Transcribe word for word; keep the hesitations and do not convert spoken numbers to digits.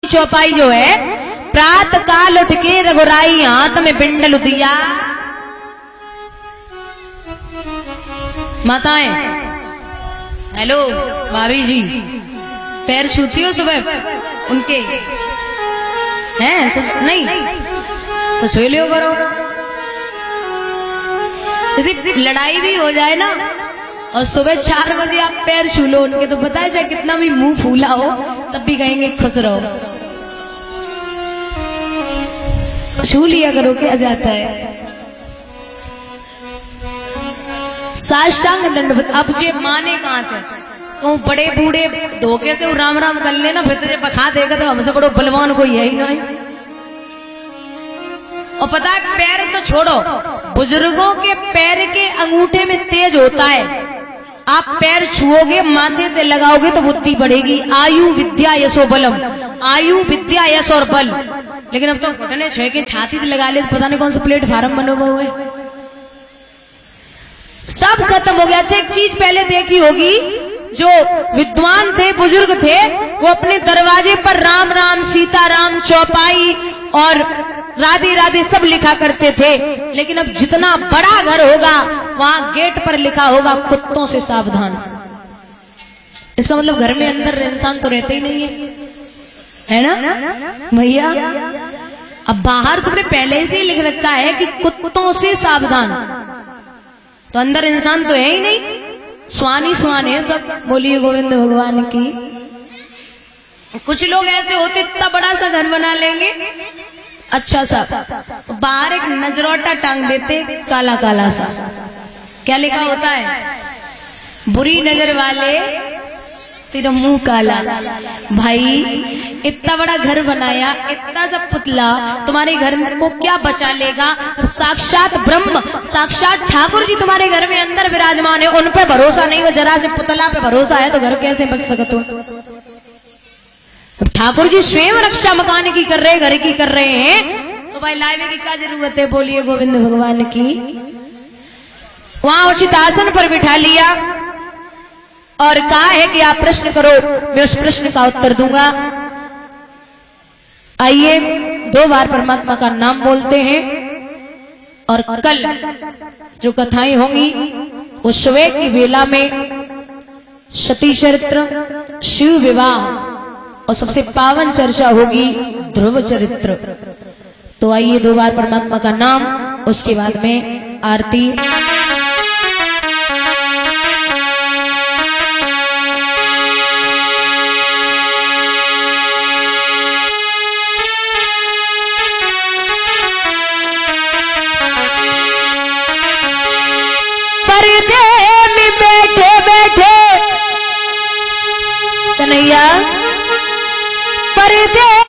चौपाई जो है, प्रात काल उठ के रघुराई हाथ में बिंडल दिया। माताएं, हेलो भाभी जी, पैर छूती हो सुबह उनके? हैं सच नहीं तो छू लियो करो। जैसे लड़ाई भी हो जाए ना और सुबह चार बजे आप पैर छू लो उनके, तो पता है चाहे कितना भी मुंह फूला हो तब भी कहेंगे खुश रहो। छू लिया करो, क्या जाता है। साष्टांग दंडवत। अब जे माने कहां थे, कहूं बड़े बूढ़े धोखे से राम राम कर लेना, फिर तुझे बखा देगा तो हमसे बड़ो बलवान कोई है ही नहीं। और पता है पैर तो छोड़ो, बुजुर्गों के पैर के अंगूठे में तेज होता है। आप पैर छुओगे, माथे से लगाओगे तो बुद्धि बढ़ेगी। आयु विद्या यशो बलम, आयु विद्या यश और बल। लेकिन अब तो घुटने छुए के छाती से लगा ले, पता नहीं कौन सा प्लेटफार्म बनो हुए, सब खत्म हो गया। अच्छा एक चीज पहले देखी होगी, जो विद्वान थे, बुजुर्ग थे, वो अपने दरवाजे पर राम राम, सीता राम, चौपाई और राधे राधे सब लिखा करते थे। लेकिन अब जितना बड़ा घर होगा वहां गेट पर लिखा होगा कुत्तों से सावधान। इसका मतलब घर में अंदर इंसान तो रहते ही नहीं है, है ना भैया। अब बाहर तुमने पहले से ही लिख रखा है कि कुत्तों से सावधान, तो अंदर इंसान तो है ही नहीं, स्वानी स्वान है सब। बोलिए गोविंद भगवान की। कुछ लोग ऐसे होते इतना बड़ा सा घर बना लेंगे, अच्छा सा, बाहर एक नजरोटा टांग देते काला काला सा। क्या लिखा होता है? बुरी नजर वाले तेरा मुंह काला। भाई इतना बड़ा घर बनाया, इतना सा पुतला, तुम्हारे घर को क्या बचा लेगा? साक्षात ब्रह्म, साक्षात ठाकुर जी तुम्हारे घर में अंदर विराजमान है, उन पे भरोसा नहीं हो, जरा से पुतला पे भरोसा है तो घर कैसे बच सकते हो? ठाकुर जी स्वयं रक्षा मकान की कर रहे, घर की कर रहे हैं, तो भाई लाइवे की क्या जरूरत है? बोलिए गोविंद भगवान की। वहां उचित आसन पर बिठा लिया और कहा है कि आप प्रश्न करो, मैं उस प्रश्न का उत्तर दूंगा। आइए दो बार परमात्मा का नाम बोलते हैं और कल जो कथाएं होंगी वो सुबह की वेला में सती चरित्र, शिव विवाह और सबसे पावन चर्चा होगी ध्रुव चरित्र। तो आइए दो बार परमात्मा का नाम, उसके बाद में आरती। पर्दे में बैठे बैठे कन्हैया, पर्दे